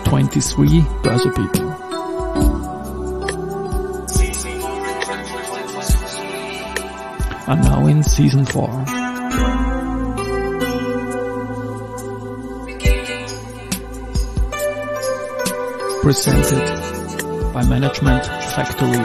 23 Börse People. And now in season 4. Presented by Management Factory.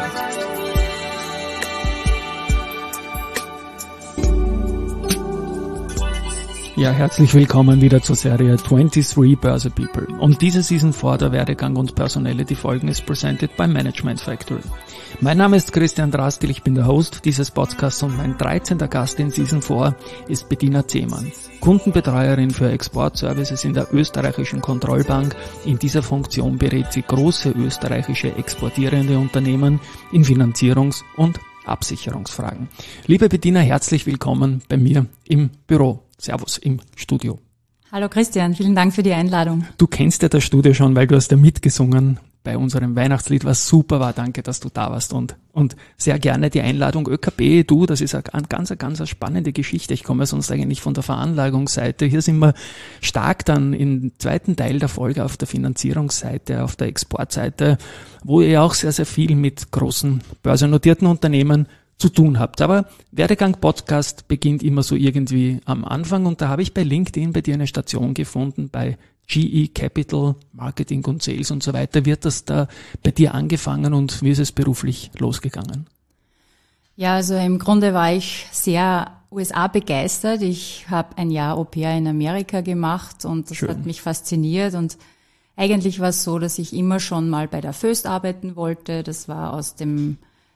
Ja, herzlich willkommen wieder zur Serie 23 Börse People. Und diese Season 4 der Werdegang und Personality Folgen ist presented by Management Factory. Mein Name ist Christian Drastil, ich bin der Host dieses Podcasts und mein 13. Gast in Season 4 ist Bettina Zehmann, Kundenbetreuerin für Exportservices in der österreichischen Kontrollbank. In dieser Funktion berät sie große österreichische exportierende Unternehmen in Finanzierungs- und Absicherungsfragen. Liebe Bettina, herzlich willkommen bei mir im Büro. Servus im Studio. Hallo Christian, vielen Dank für die Einladung. Du kennst ja das Studio schon, weil du hast ja mitgesungen bei unserem Weihnachtslied, was super war. Danke, dass du da warst und sehr gerne die Einladung ÖKB. Du, das ist eine ganz spannende Geschichte. Ich komme sonst eigentlich von der Veranlagungsseite. Hier sind wir stark dann im zweiten Teil der Folge auf der Finanzierungsseite, auf der Exportseite, wo ihr auch sehr, sehr viel mit großen börsennotierten Unternehmen zu tun habt. Aber Werdegang-Podcast beginnt immer so irgendwie am Anfang und da habe ich bei LinkedIn bei dir eine Station gefunden, bei GE Capital, Marketing und Sales und so weiter. Wird das da bei dir angefangen und wie ist es beruflich losgegangen? Ja, also im Grunde war ich sehr USA begeistert. Ich habe ein Jahr Au-pair in Amerika gemacht und das Schön. Hat mich fasziniert und eigentlich war es so, dass ich immer schon mal bei der Föst arbeiten wollte. Das war aus der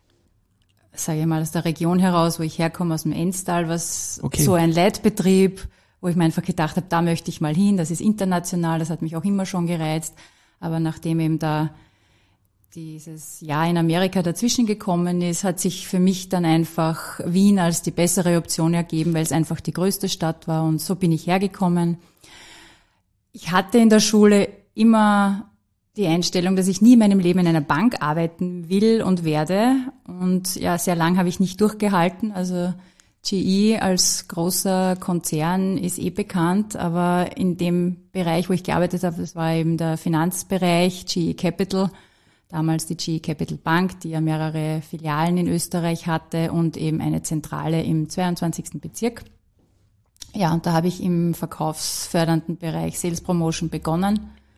Region heraus, wo ich herkomme, aus dem Enstal, so ein Leitbetrieb, wo ich mir einfach gedacht habe, da möchte ich mal hin, das ist international, das hat mich auch immer schon gereizt. Aber nachdem eben da dieses Jahr in Amerika dazwischen gekommen ist, hat sich für mich dann einfach Wien als die bessere Option ergeben, weil es einfach die größte Stadt war und so bin ich hergekommen. Ich hatte in der Schule immer die Einstellung, dass ich nie in meinem Leben in einer Bank arbeiten will und werde. Und ja, sehr lang habe ich nicht durchgehalten. Also GE als großer Konzern ist bekannt, aber in dem Bereich, wo ich gearbeitet habe, das war eben der Finanzbereich, GE Capital, damals die GE Capital Bank, die ja mehrere Filialen in Österreich hatte und eben eine Zentrale im 22. Bezirk. Ja, und da habe ich im verkaufsfördernden Bereich Sales Promotion begonnen.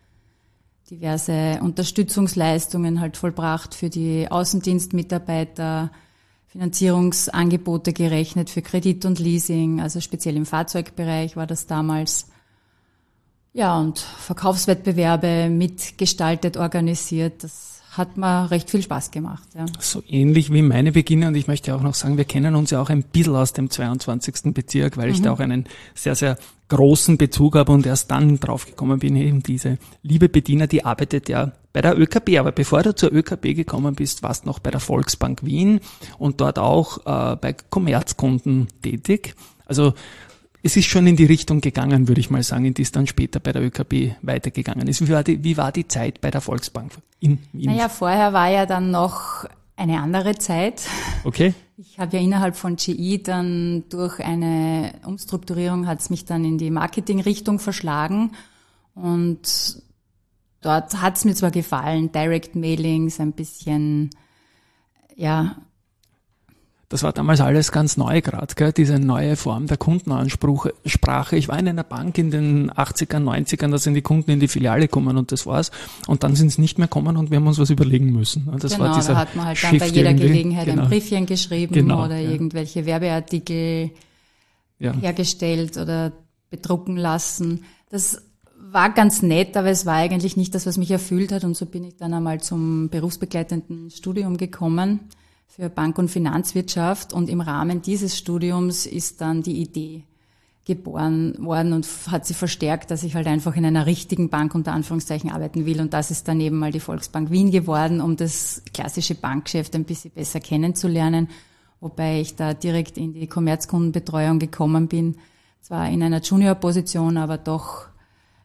Diverse Unterstützungsleistungen halt vollbracht für die Außendienstmitarbeiter, Finanzierungsangebote gerechnet für Kredit und Leasing, also speziell im Fahrzeugbereich war das damals. Ja, und Verkaufswettbewerbe mitgestaltet, organisiert, das hat mir recht viel Spaß gemacht. Ja. So ähnlich wie meine Beginne und ich möchte auch noch sagen, wir kennen uns ja auch ein bisschen aus dem 22. Bezirk, weil ich da auch einen sehr, sehr großen Bezug habe und erst dann draufgekommen bin, eben diese liebe Bettina, die arbeitet ja bei der ÖKB, aber bevor du zur ÖKB gekommen bist, warst noch bei der Volksbank Wien und dort auch bei Kommerzkunden tätig. Also es ist schon in die Richtung gegangen, würde ich mal sagen, in die es dann später bei der ÖKB weitergegangen ist. Wie war die Zeit bei der Volksbank in Wien? Naja, vorher war ja dann noch eine andere Zeit. Okay. Ich habe ja innerhalb von GE dann durch eine Umstrukturierung hat es mich dann in die Marketingrichtung verschlagen und dort hat es mir zwar gefallen, Direct Mailings, ein bisschen, ja. Das war damals alles ganz neu gerade, gell? Diese neue Form der Kundenansprache. Ich war in einer Bank in den 80ern, 90ern, da sind die Kunden in die Filiale gekommen und das war's. Und dann sind sie nicht mehr gekommen und wir haben uns was überlegen müssen. Das genau, war dieser da hat man halt dann Shift bei jeder irgendwie. Gelegenheit Genau. ein Briefchen geschrieben oder irgendwelche Werbeartikel hergestellt oder bedrucken lassen. Das war ganz nett, aber es war eigentlich nicht das, was mich erfüllt hat und so bin ich dann einmal zum berufsbegleitenden Studium gekommen für Bank- und Finanzwirtschaft und im Rahmen dieses Studiums ist dann die Idee geboren worden und hat sie verstärkt, dass ich halt einfach in einer richtigen Bank unter Anführungszeichen arbeiten will und das ist dann eben mal die Volksbank Wien geworden, um das klassische Bankgeschäft ein bisschen besser kennenzulernen, wobei ich da direkt in die Kommerzkundenbetreuung gekommen bin, zwar in einer Junior-Position, aber doch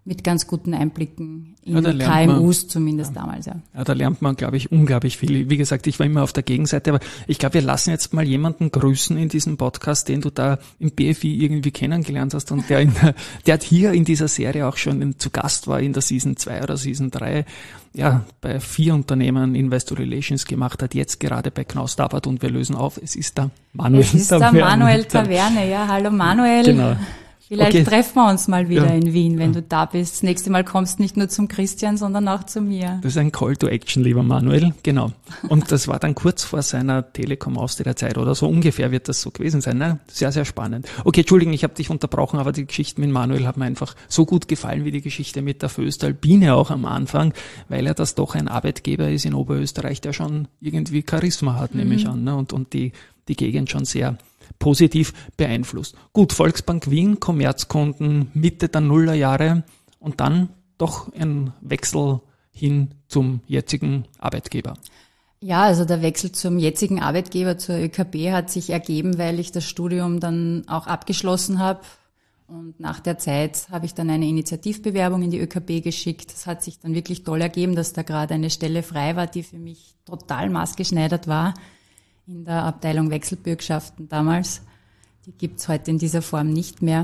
mit ganz guten Einblicken in KMUs zumindest damals, ja. Ja, da lernt man, glaube ich, unglaublich viel. Wie gesagt, ich war immer auf der Gegenseite, aber ich glaube, wir lassen jetzt mal jemanden grüßen in diesem Podcast, den du da im BFI irgendwie kennengelernt hast und der hat hier in dieser Serie auch schon zu Gast war in der Season 2 oder Season 3, ja, bei 4 Unternehmen Investor Relations gemacht hat, jetzt gerade bei Knaus Tabbert und wir lösen auf. Es ist der Manuel Taverne. Es ist der Manuel Taverne, ja. Hallo Manuel. Genau. Vielleicht treffen wir uns mal wieder in Wien, wenn du da bist. Das nächste Mal kommst du nicht nur zum Christian, sondern auch zu mir. Das ist ein Call to Action, lieber Manuel. Genau. Und das war dann kurz vor seiner Telekom-Austria-Zeit oder so ungefähr wird das so gewesen sein. Ne? Sehr, sehr spannend. Okay, Entschuldigung, ich habe dich unterbrochen, aber die Geschichte mit Manuel hat mir einfach so gut gefallen wie die Geschichte mit der Föstalpine auch am Anfang, weil er das doch ein Arbeitgeber ist in Oberösterreich, der schon irgendwie Charisma hat, nehme ich an, ne? Und die Gegend schon sehr positiv beeinflusst. Gut, Volksbank Wien, Kommerzkunden, Mitte der Nullerjahre und dann doch ein Wechsel hin zum jetzigen Arbeitgeber. Ja, also der Wechsel zum jetzigen Arbeitgeber, zur ÖKB, hat sich ergeben, weil ich das Studium dann auch abgeschlossen habe. Und nach der Zeit habe ich dann eine Initiativbewerbung in die ÖKB geschickt. Das hat sich dann wirklich toll ergeben, dass da gerade eine Stelle frei war, die für mich total maßgeschneidert war. In der Abteilung Wechselbürgschaften damals. Die gibt's heute in dieser Form nicht mehr.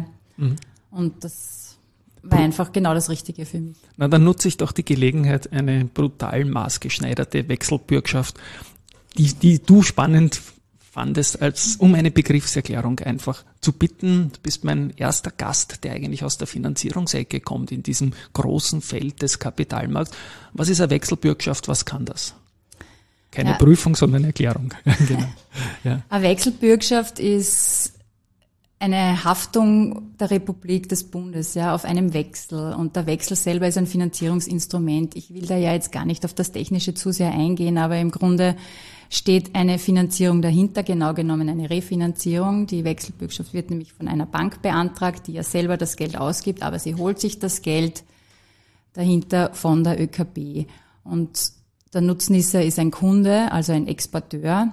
Und das war einfach genau das Richtige für mich. Na, dann nutze ich doch die Gelegenheit, eine brutal maßgeschneiderte Wechselbürgschaft, die du spannend fandest, um eine Begriffserklärung einfach zu bitten. Du bist mein erster Gast, der eigentlich aus der Finanzierungsecke kommt, in diesem großen Feld des Kapitalmarkts. Was ist eine Wechselbürgschaft? Was kann das? Keine Prüfung, sondern Erklärung. Genau. Ja. Eine Wechselbürgschaft ist eine Haftung der Republik des Bundes, ja, auf einem Wechsel. Und der Wechsel selber ist ein Finanzierungsinstrument. Ich will da ja jetzt gar nicht auf das Technische zu sehr eingehen, aber im Grunde steht eine Finanzierung dahinter, genau genommen eine Refinanzierung. Die Wechselbürgschaft wird nämlich von einer Bank beantragt, die ja selber das Geld ausgibt, aber sie holt sich das Geld dahinter von der ÖKB. Und der Nutznießer ist ein Kunde, also ein Exporteur,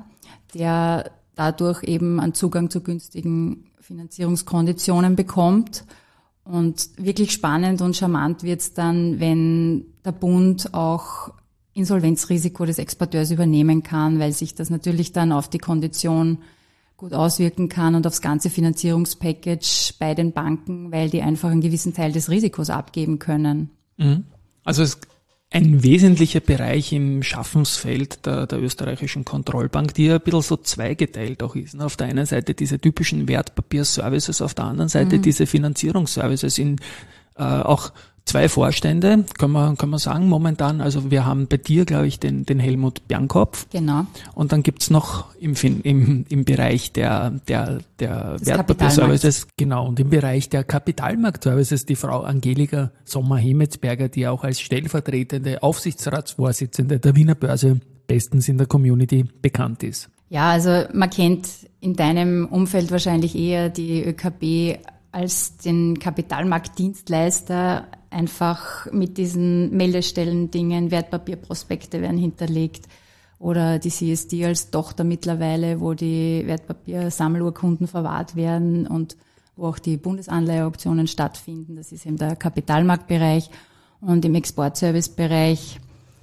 der dadurch eben einen Zugang zu günstigen Finanzierungskonditionen bekommt. Und wirklich spannend und charmant wird's dann, wenn der Bund auch Insolvenzrisiko des Exporteurs übernehmen kann, weil sich das natürlich dann auf die Kondition gut auswirken kann und aufs ganze Finanzierungspackage bei den Banken, weil die einfach einen gewissen Teil des Risikos abgeben können. Also es ein wesentlicher Bereich im Schaffensfeld der österreichischen Kontrollbank, die ja ein bisschen so zweigeteilt auch ist. Auf der einen Seite diese typischen Wertpapierservices, auf der anderen Seite diese Finanzierungsservices in auch 2 Vorstände, kann man sagen, momentan. Also wir haben bei dir, glaube ich, den Helmut Bernkopf. Genau. Und dann gibt's noch im Bereich der Wertpapierservices, genau, und im Bereich der Kapitalmarktservices die Frau Angelika Sommer-Hemetsberger, die auch als stellvertretende Aufsichtsratsvorsitzende der Wiener Börse bestens in der Community bekannt ist. Ja, also man kennt in deinem Umfeld wahrscheinlich eher die ÖKB als den Kapitalmarktdienstleister, einfach mit diesen Meldestellen-Dingen, Wertpapierprospekte werden hinterlegt oder die CSD als Tochter mittlerweile, wo die Wertpapiersammelurkunden verwahrt werden und wo auch die Bundesanleiheauktionen stattfinden. Das ist eben der Kapitalmarktbereich. Und im Exportservice-Bereich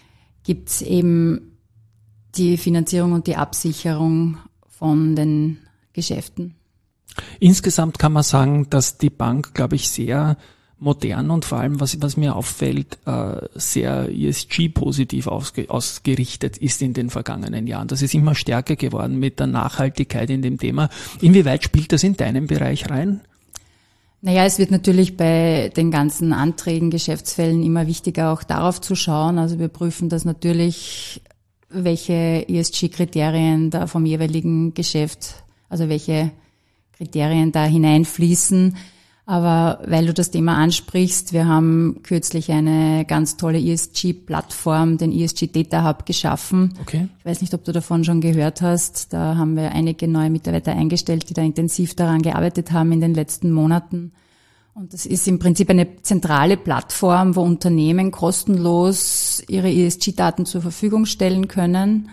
gibt's eben die Finanzierung und die Absicherung von den Geschäften. Insgesamt kann man sagen, dass die Bank, glaube ich, sehr modern und vor allem, was mir auffällt, sehr ESG-positiv ausgerichtet ist in den vergangenen Jahren. Das ist immer stärker geworden mit der Nachhaltigkeit in dem Thema. Inwieweit spielt das in deinen Bereich rein? Naja, es wird natürlich bei den ganzen Anträgen, Geschäftsfällen immer wichtiger, auch darauf zu schauen. Also wir prüfen das natürlich, welche ESG-Kriterien da vom jeweiligen Geschäft, also welche Kriterien da hineinfließen. Aber weil du das Thema ansprichst, wir haben kürzlich eine ganz tolle ESG-Plattform, den ESG Data Hub, geschaffen. Okay. Ich weiß nicht, ob du davon schon gehört hast. Da haben wir einige neue Mitarbeiter eingestellt, die da intensiv daran gearbeitet haben in den letzten Monaten. Und das ist im Prinzip eine zentrale Plattform, wo Unternehmen kostenlos ihre ESG-Daten zur Verfügung stellen können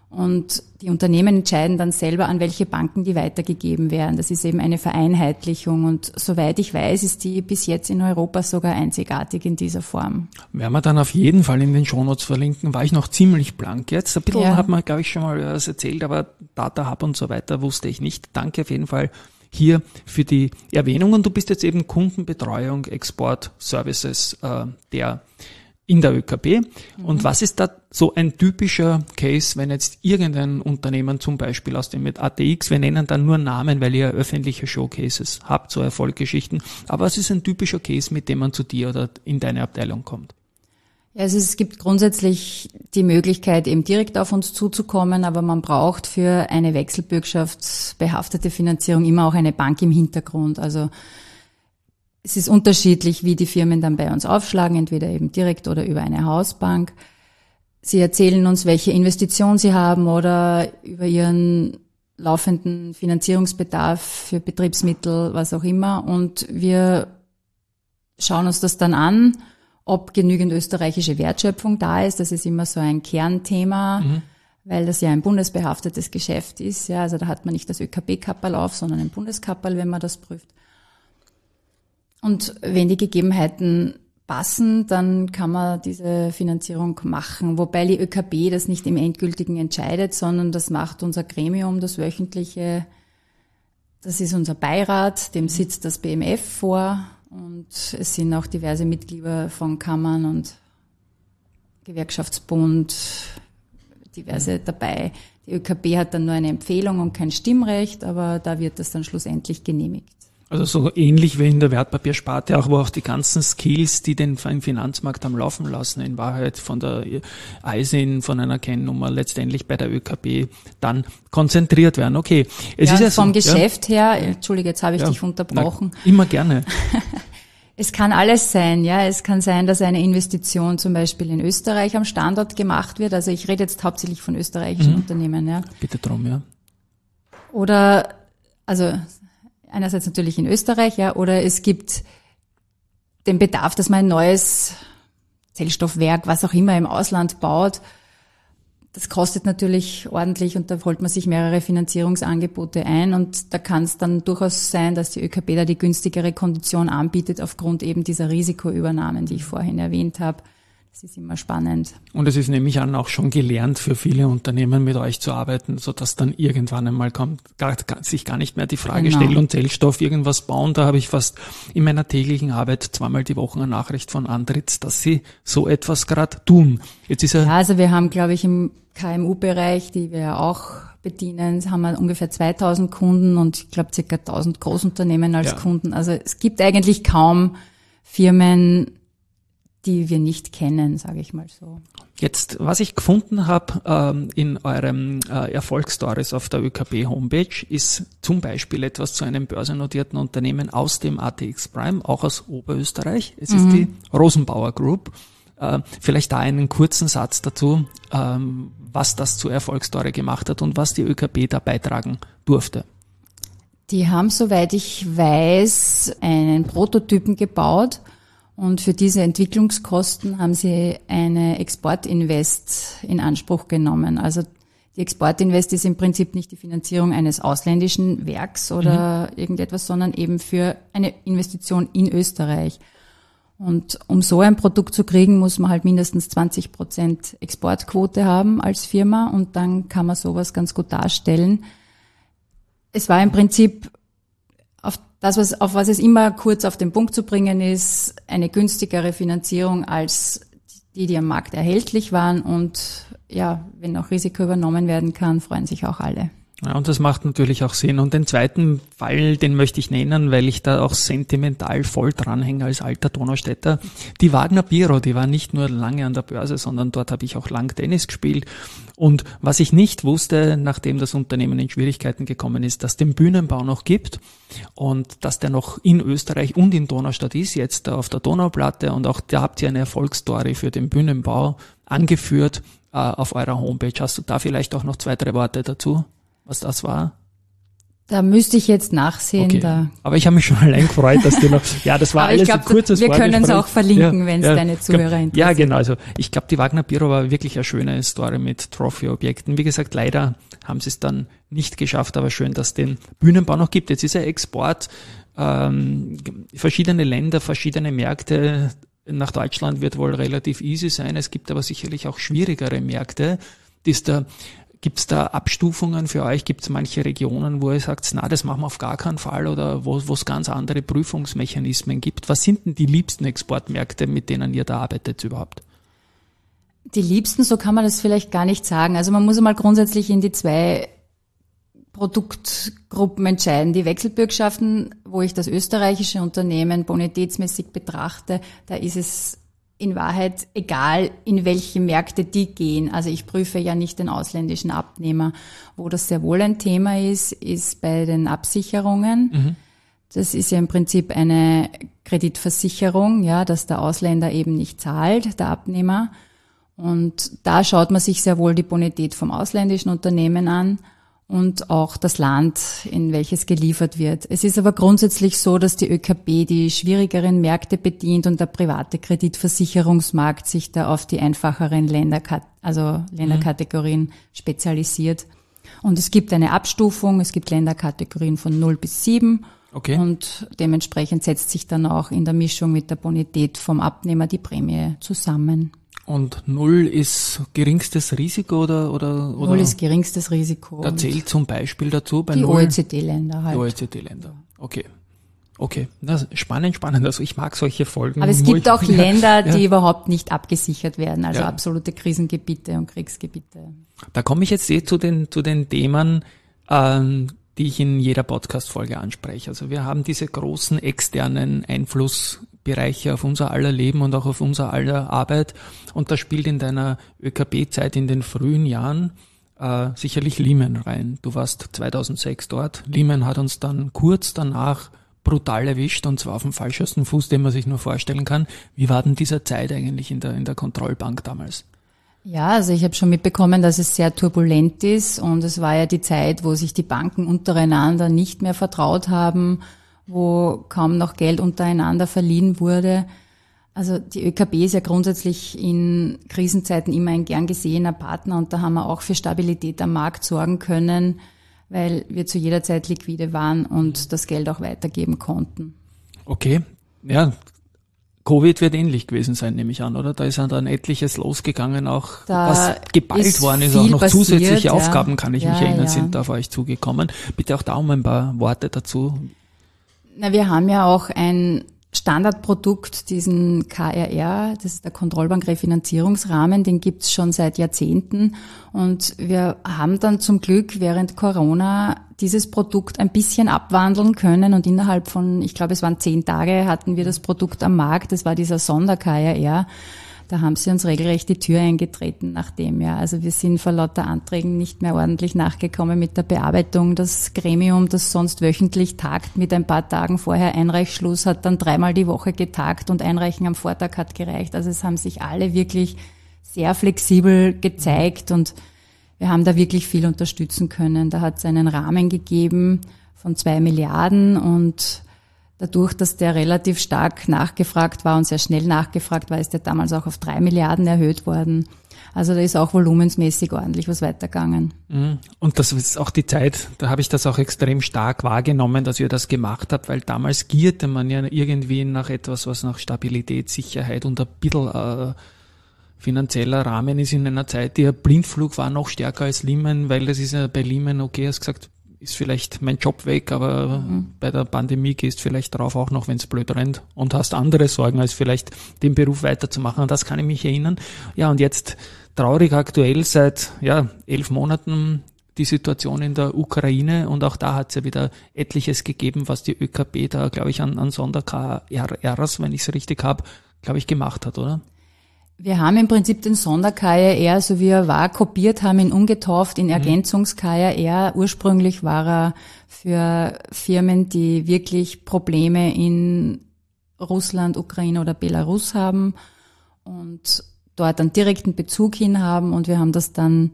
Und die Unternehmen entscheiden dann selber, an welche Banken die weitergegeben werden. Das ist eben eine Vereinheitlichung. Und soweit ich weiß, ist die bis jetzt in Europa sogar einzigartig in dieser Form. Werden wir dann auf jeden Fall in den Shownotes verlinken. War ich noch ziemlich blank jetzt. Ein bisschen hat man, glaube ich, schon mal was erzählt, aber Data Hub und so weiter wusste ich nicht. Danke auf jeden Fall hier für die Erwähnung. Und du bist jetzt eben Kundenbetreuung, Export, Services der in der ÖKB. Und was ist da so ein typischer Case, wenn jetzt irgendein Unternehmen zum Beispiel aus dem mit ATX, wir nennen dann nur Namen, weil ihr öffentliche Showcases habt, so Erfolgsgeschichten, aber was ist ein typischer Case, mit dem man zu dir oder in deine Abteilung kommt? Ja, also es gibt grundsätzlich die Möglichkeit, eben direkt auf uns zuzukommen, aber man braucht für eine wechselbürgschaftsbehaftete Finanzierung immer auch eine Bank im Hintergrund. Also es ist unterschiedlich, wie die Firmen dann bei uns aufschlagen, entweder eben direkt oder über eine Hausbank. Sie erzählen uns, welche Investition sie haben oder über ihren laufenden Finanzierungsbedarf für Betriebsmittel, was auch immer. Und wir schauen uns das dann an, ob genügend österreichische Wertschöpfung da ist. Das ist immer so ein Kernthema, weil das ja ein bundesbehaftetes Geschäft ist. Ja, also da hat man nicht das ÖKB-Kapperl auf, sondern ein Bundeskapperl, wenn man das prüft. Und wenn die Gegebenheiten passen, dann kann man diese Finanzierung machen. Wobei die ÖKB das nicht im Endgültigen entscheidet, sondern das macht unser Gremium, das wöchentliche. Das ist unser Beirat, dem sitzt das BMF vor. Und es sind auch diverse Mitglieder von Kammern und Gewerkschaftsbund, diverse dabei. Die ÖKB hat dann nur eine Empfehlung und kein Stimmrecht, aber da wird das dann schlussendlich genehmigt. Also so ähnlich wie in der Wertpapiersparte, auch wo auch die ganzen Skills, die den Finanzmarkt am Laufen lassen, in Wahrheit von der ISIN, von einer Kennnummer, letztendlich bei der ÖKB dann konzentriert werden. Okay. Es ist ja vom Geschäft her, Entschuldige, jetzt habe ich dich unterbrochen. Immer gerne. Es kann alles sein, ja. Es kann sein, dass eine Investition zum Beispiel in Österreich am Standort gemacht wird. Also ich rede jetzt hauptsächlich von österreichischen Unternehmen, ja. Bitte drum, ja. Oder, also einerseits natürlich in Österreich, ja, oder es gibt den Bedarf, dass man ein neues Zellstoffwerk, was auch immer, im Ausland baut. Das kostet natürlich ordentlich und da holt man sich mehrere Finanzierungsangebote ein und da kann es dann durchaus sein, dass die ÖKB da die günstigere Kondition anbietet aufgrund eben dieser Risikoübernahmen, die ich vorhin erwähnt habe. Das ist immer spannend. Und es ist nämlich auch schon gelernt für viele Unternehmen, mit euch zu arbeiten, sodass dann irgendwann einmal kommt, sich gar nicht mehr die Frage stellt und Zellstoff irgendwas bauen. Da habe ich fast in meiner täglichen Arbeit zweimal die Woche eine Nachricht von Andritz, dass sie so etwas gerade tun. Jetzt ist also wir haben, glaube ich, im KMU-Bereich, die wir ja auch bedienen, haben wir ungefähr 2000 Kunden und ich glaube ca. 1000 Großunternehmen als Kunden. Also es gibt eigentlich kaum Firmen, die wir nicht kennen, sage ich mal so. Jetzt, was ich gefunden habe in eurem Erfolgsstories auf der ÖKB-Homepage, ist zum Beispiel etwas zu einem börsennotierten Unternehmen aus dem ATX Prime, auch aus Oberösterreich. Es ist die Rosenbauer Group. Vielleicht da einen kurzen Satz dazu, was das zur Erfolgsstory gemacht hat und was die ÖKB da beitragen durfte. Die haben, soweit ich weiß, einen Prototypen gebaut. Und für diese Entwicklungskosten haben sie eine Export-Invest in Anspruch genommen. Also die Export-Invest ist im Prinzip nicht die Finanzierung eines ausländischen Werks oder irgendetwas, sondern eben für eine Investition in Österreich. Und um so ein Produkt zu kriegen, muss man halt mindestens 20% Exportquote haben als Firma und dann kann man sowas ganz gut darstellen. Es war im Prinzip auf was es immer kurz auf den Punkt zu bringen ist, eine günstigere Finanzierung als die am Markt erhältlich waren und ja, wenn auch Risiko übernommen werden kann, freuen sich auch alle. Ja, und das macht natürlich auch Sinn. Und den zweiten Fall, den möchte ich nennen, weil ich da auch sentimental voll dranhänge als alter Donaustädter. Die Wagner Biro, die war nicht nur lange an der Börse, sondern dort habe ich auch lang Tennis gespielt. Und was ich nicht wusste, nachdem das Unternehmen in Schwierigkeiten gekommen ist, dass es den Bühnenbau noch gibt und dass der noch in Österreich und in Donaustadt ist, jetzt auf der Donauplatte. Und auch da habt ihr eine Erfolgsstory für den Bühnenbau angeführt auf eurer Homepage. Hast du da vielleicht auch noch 2, 3 Worte dazu? Was das war? Da müsste ich jetzt nachsehen. Okay. Aber ich habe mich schon allein gefreut, dass du noch, ja, das war alles ein kurzes Wir können es auch verlinken, wenn es deine Zuhörer interessiert. Ja, genau. Also ich glaube, die Wagner Biro war wirklich eine schöne Story mit Trophy-Objekten. Wie gesagt, leider haben sie es dann nicht geschafft, aber schön, dass es den Bühnenbau noch gibt. Jetzt ist ja Export, verschiedene Länder, verschiedene Märkte. Nach Deutschland wird wohl relativ easy sein. Es gibt aber sicherlich auch schwierigere Märkte. Gibt's da Abstufungen für euch? Gibt's manche Regionen, wo ihr sagt, na, das machen wir auf gar keinen Fall, oder wo es ganz andere Prüfungsmechanismen gibt? Was sind denn die liebsten Exportmärkte, mit denen ihr da arbeitet überhaupt? Die liebsten, so kann man das vielleicht gar nicht sagen. Also man muss einmal grundsätzlich in die 2 Produktgruppen entscheiden. Die Wechselbürgschaften, wo ich das österreichische Unternehmen bonitätsmäßig betrachte, da ist es in Wahrheit egal, in welche Märkte die gehen. Also ich prüfe ja nicht den ausländischen Abnehmer. Wo das sehr wohl ein Thema ist bei den Absicherungen. Mhm. Das ist ja im Prinzip eine Kreditversicherung, ja, dass der Ausländer eben nicht zahlt, der Abnehmer. Und da schaut man sich sehr wohl die Bonität vom ausländischen Unternehmen an und auch das Land, in welches geliefert wird. Es ist aber grundsätzlich so, dass die ÖKB die schwierigeren Märkte bedient und der private Kreditversicherungsmarkt sich da auf die einfacheren Länderkategorien spezialisiert. Und es gibt eine Abstufung, es gibt Länderkategorien von 0 bis 7. Okay. Und dementsprechend setzt sich dann auch in der Mischung mit der Bonität vom Abnehmer die Prämie zusammen. Und 0 ist geringstes Risiko oder? 0 ist geringstes Risiko. Da zählt zum Beispiel dazu bei die 0? OECD-Länder halt. Die OECD-Länder, okay. Okay, das ist spannend. Also ich mag solche Folgen. Aber es gibt auch Länder, die überhaupt nicht abgesichert werden, also absolute Krisengebiete und Kriegsgebiete. Da komme ich jetzt zu den Themen, die ich in jeder Podcast-Folge anspreche. Also wir haben diese großen externen Einflussbereiche auf unser aller Leben und auch auf unser aller Arbeit. Und da spielt in deiner ÖKB-Zeit in den frühen Jahren sicherlich Lehman rein. Du warst 2006 dort. Lehman hat uns dann kurz danach brutal erwischt, und zwar auf dem falschesten Fuß, den man sich nur vorstellen kann. Wie war denn diese Zeit eigentlich in der Kontrollbank damals? Ja, also ich habe schon mitbekommen, dass es sehr turbulent ist, und es war ja die Zeit, wo sich die Banken untereinander nicht mehr vertraut haben, wo kaum noch Geld untereinander verliehen wurde. Also die ÖKB ist ja grundsätzlich in Krisenzeiten immer ein gern gesehener Partner, und da haben wir auch für Stabilität am Markt sorgen können, weil wir zu jeder Zeit liquide waren und das Geld auch weitergeben konnten. Okay, ja. Covid wird ähnlich gewesen sein, nehme ich an, oder? Da ist dann etliches losgegangen, auch was geballt worden ist, auch noch passiert, zusätzliche Aufgaben, kann ich mich erinnern, sind da auf euch zugekommen. Bitte auch da um ein paar Worte dazu. Na, wir haben ja auch ein Standardprodukt, diesen KRR, das ist der Kontrollbank-Refinanzierungsrahmen, den gibt's schon seit Jahrzehnten, und wir haben dann zum Glück während Corona dieses Produkt ein bisschen abwandeln können, und innerhalb von, ich glaube, es waren 10 Tage, hatten wir das Produkt am Markt. Das war dieser Sonder-KRR. Da haben sie uns regelrecht die Tür eingetreten nachdem, ja. Also wir sind vor lauter Anträgen nicht mehr ordentlich nachgekommen mit der Bearbeitung. Das Gremium, das sonst wöchentlich tagt mit ein paar Tagen vorher Einreichschluss, hat dann 3-mal die Woche getagt, und Einreichen am Vortag hat gereicht. Also es haben sich alle wirklich sehr flexibel gezeigt, und wir haben da wirklich viel unterstützen können. Da hat es einen Rahmen gegeben von 2 Milliarden, und dadurch, dass der relativ stark nachgefragt war und sehr schnell nachgefragt war, ist der damals auch auf 3 Milliarden erhöht worden. Also da ist auch volumensmäßig ordentlich was weitergegangen. Und das ist auch die Zeit, da habe ich das auch extrem stark wahrgenommen, dass ihr das gemacht habt, weil damals gierte man ja irgendwie nach etwas, was nach Stabilität, Sicherheit und ein bisschen finanzieller Rahmen ist in einer Zeit. Der Blindflug war noch stärker als Lehman, weil das ist ja bei Lehman, okay, hast gesagt, ist vielleicht mein Job weg, aber bei der Pandemie gehst vielleicht drauf auch noch, wenn es blöd rennt, und hast andere Sorgen, als vielleicht den Beruf weiterzumachen. An das kann ich mich erinnern. Ja, und jetzt traurig aktuell seit 11 Monaten die Situation in der Ukraine, und auch da hat es ja wieder etliches gegeben, was die ÖKB da, glaube ich, an Sonder-KRRs, wenn ich es richtig habe, glaube ich, gemacht hat, oder? Wir haben im Prinzip den Sonder-KRR, so wie er war, kopiert, haben ihn umgetauft in Ergänzungs-KRR. Ursprünglich war er für Firmen, die wirklich Probleme in Russland, Ukraine oder Belarus haben und dort einen direkten Bezug hin haben, und wir haben das dann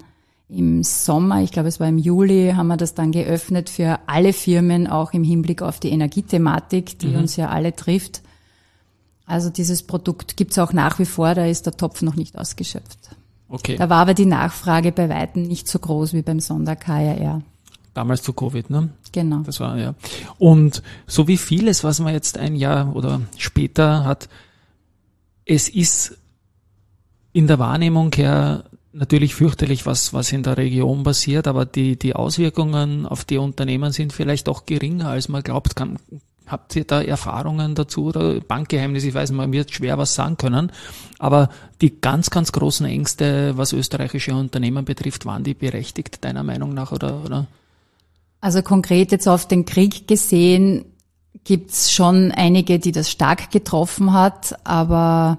im Sommer, ich glaube es war im Juli, haben wir das dann geöffnet für alle Firmen, auch im Hinblick auf die Energiethematik, die uns ja alle trifft. Also dieses Produkt gibt's auch nach wie vor, da ist der Topf noch nicht ausgeschöpft. Okay. Da war aber die Nachfrage bei Weitem nicht so groß wie beim Sonder-KRR. Damals zu Covid, ne? Genau. Das war, ja. Und so wie vieles, was man jetzt ein Jahr oder später hat, es ist in der Wahrnehmung her natürlich fürchterlich, was in der Region passiert, aber die Auswirkungen auf die Unternehmen sind vielleicht auch geringer, als man glaubt. Habt ihr da Erfahrungen dazu oder Bankgeheimnis? Ich weiß, man wird schwer was sagen können, aber die ganz, ganz großen Ängste, was österreichische Unternehmen betrifft, waren die berechtigt, deiner Meinung nach, oder? Also konkret jetzt auf den Krieg gesehen, gibt's schon einige, die das stark getroffen hat, aber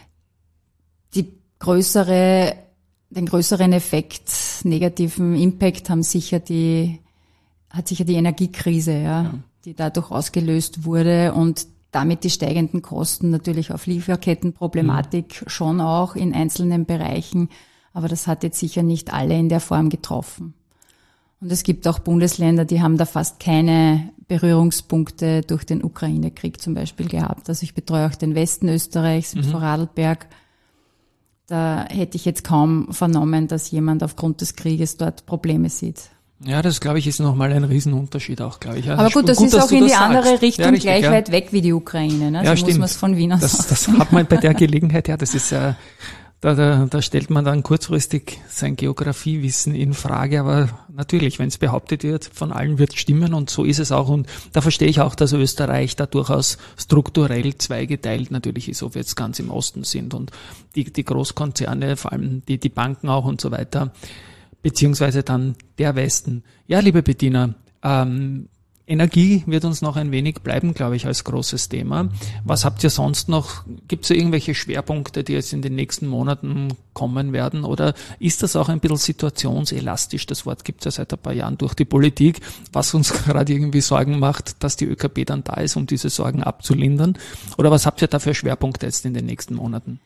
den größeren Effekt, negativen Impact hat sicher die Energiekrise, ja, die dadurch ausgelöst wurde und damit die steigenden Kosten natürlich auf Lieferkettenproblematik schon auch in einzelnen Bereichen, aber das hat jetzt sicher nicht alle in der Form getroffen. Und es gibt auch Bundesländer, die haben da fast keine Berührungspunkte durch den Ukraine-Krieg zum Beispiel gehabt. Also ich betreue auch den Westen Österreichs mit Vorarlberg. Da hätte ich jetzt kaum vernommen, dass jemand aufgrund des Krieges dort Probleme sieht. Ja, das glaube ich ist nochmal ein Riesenunterschied auch, glaube ich. Ja, aber gut, das ist auch in die andere Richtung ja, richtig, gleich weit weg wie die Ukraine. Ne? Ja, so muss man es von Wien aus sagen. Das hat man bei der Gelegenheit, ja, das ist da stellt man dann kurzfristig sein Geografiewissen in Frage, aber natürlich, wenn es behauptet wird, von allen wird es stimmen und so ist es auch und da verstehe ich auch, dass Österreich da durchaus strukturell zweigeteilt natürlich ist, ob wir jetzt ganz im Osten sind und die Großkonzerne, vor allem die Banken auch und so weiter, beziehungsweise dann der Westen. Ja, liebe Bettina, Energie wird uns noch ein wenig bleiben, glaube ich, als großes Thema. Was habt ihr sonst noch? Gibt es irgendwelche Schwerpunkte, die jetzt in den nächsten Monaten kommen werden? Oder ist das auch ein bisschen situationselastisch? Das Wort gibt es ja seit ein paar Jahren durch die Politik, was uns gerade irgendwie Sorgen macht, dass die ÖKB dann da ist, um diese Sorgen abzulindern. Oder was habt ihr da für Schwerpunkte jetzt in den nächsten Monaten?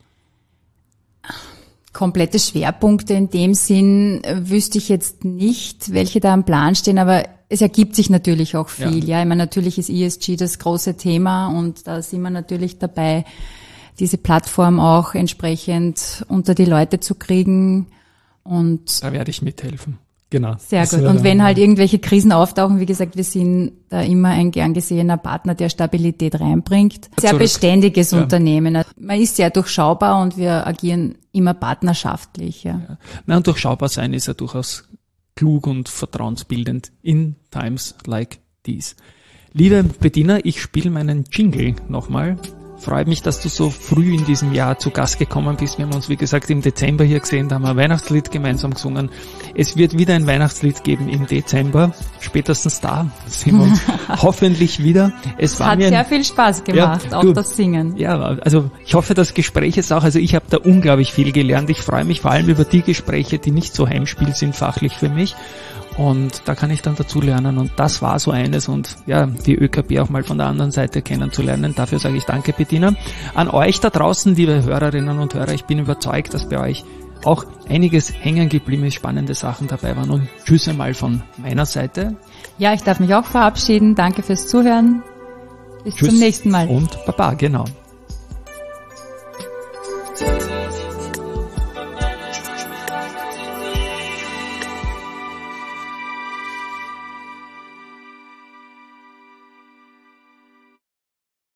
Komplette Schwerpunkte in dem Sinn wüsste ich jetzt nicht, welche da am Plan stehen, aber es ergibt sich natürlich auch viel. Ja, ich meine, natürlich ist ESG das große Thema und da sind wir natürlich dabei, diese Plattform auch entsprechend unter die Leute zu kriegen und da werde ich mithelfen. Genau. Sehr gut. Und wenn halt irgendwelche Krisen auftauchen, wie gesagt, wir sind da immer ein gern gesehener Partner, der Stabilität reinbringt. Sehr beständiges Unternehmen. Man ist sehr durchschaubar und wir agieren immer partnerschaftlich. Ja. Na, und durchschaubar sein ist ja durchaus klug und vertrauensbildend in times like these. Liebe Bettina, ich spiele meinen Jingle nochmal. Freut mich, dass du so früh in diesem Jahr zu Gast gekommen bist. Wir haben uns, wie gesagt, im Dezember hier gesehen, da haben wir ein Weihnachtslied gemeinsam gesungen. Es wird wieder ein Weihnachtslied geben im Dezember. Spätestens da sehen wir uns hoffentlich wieder. Es hat sehr viel Spaß gemacht, auch das Singen. Ja, also ich hoffe, das Gespräch ist auch, also ich habe da unglaublich viel gelernt. Ich freue mich vor allem über die Gespräche, die nicht so Heimspiel sind fachlich für mich. Und da kann ich dann dazu lernen und das war so eines und ja, die ÖKB auch mal von der anderen Seite kennenzulernen. Dafür sage ich danke, Bettina. An euch da draußen, liebe Hörerinnen und Hörer, ich bin überzeugt, dass bei euch auch einiges hängen gebliebene, spannende Sachen dabei waren und tschüss einmal von meiner Seite. Ja, ich darf mich auch verabschieden. Danke fürs Zuhören. Bis zum nächsten Mal. Und Baba, genau.